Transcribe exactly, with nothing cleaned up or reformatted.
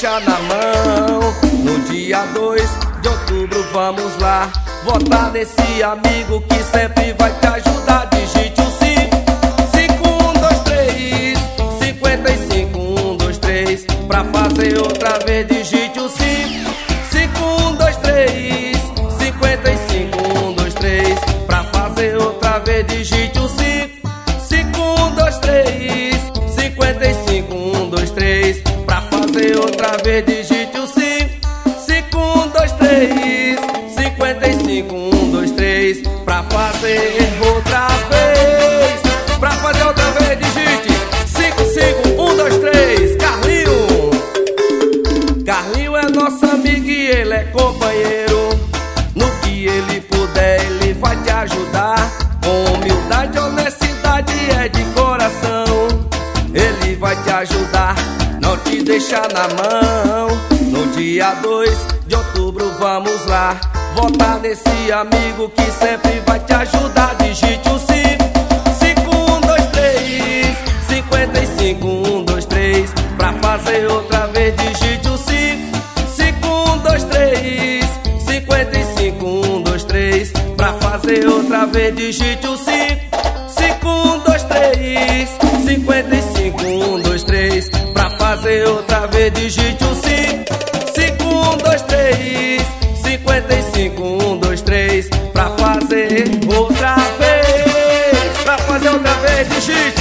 deixar na mão. No dia dois de outubro vamos lá votar nesse amigo que sempre vai te ajudar. Digite o cinco, cinco, um, dois, três, cinquenta e cinco, um, dois, três. Pra fazer outra vez, digite o cinco, cinco, um, dois, três, cinquenta e cinco, um, dois, três. Pra fazer outra vez, digite o cinco, cinco, um, dois, três, cinquenta e cinco, um, dois, três. Pra fazer outra vez, digite o cinco, cinco, um, dois, três, cinquenta e cinco, um, dois, três. Pra fazer outra vez, pra fazer outra vez, digite cinco, cinco, um, dois, três. Carlinho, Carlinho é nosso amigo e ele é companheiro. No que ele puder, ele vai te ajudar. Com humildade, honestidade, é de coração. Ele vai te ajudar, não te deixar na mão. No dia dois de outubro vamos lá votar nesse amigo que sempre vai te ajudar. Digite o cinco, cinco, um, dois, três, cinquenta e cinco, um, dois, três. Pra fazer outra vez, digite o cinco, cinco, um, dois, três, cinquenta e cinco, um, dois, três. Pra fazer outra vez, digite o cinco, cinco, um, dois, três, cinquenta e cinco, um, dois, três. Pra fazer outra vez, digite o cinco, cinco, um, dois, três, cinquenta e cinco, um, dois, três. Pra fazer outra vez, pra fazer outra vez, digite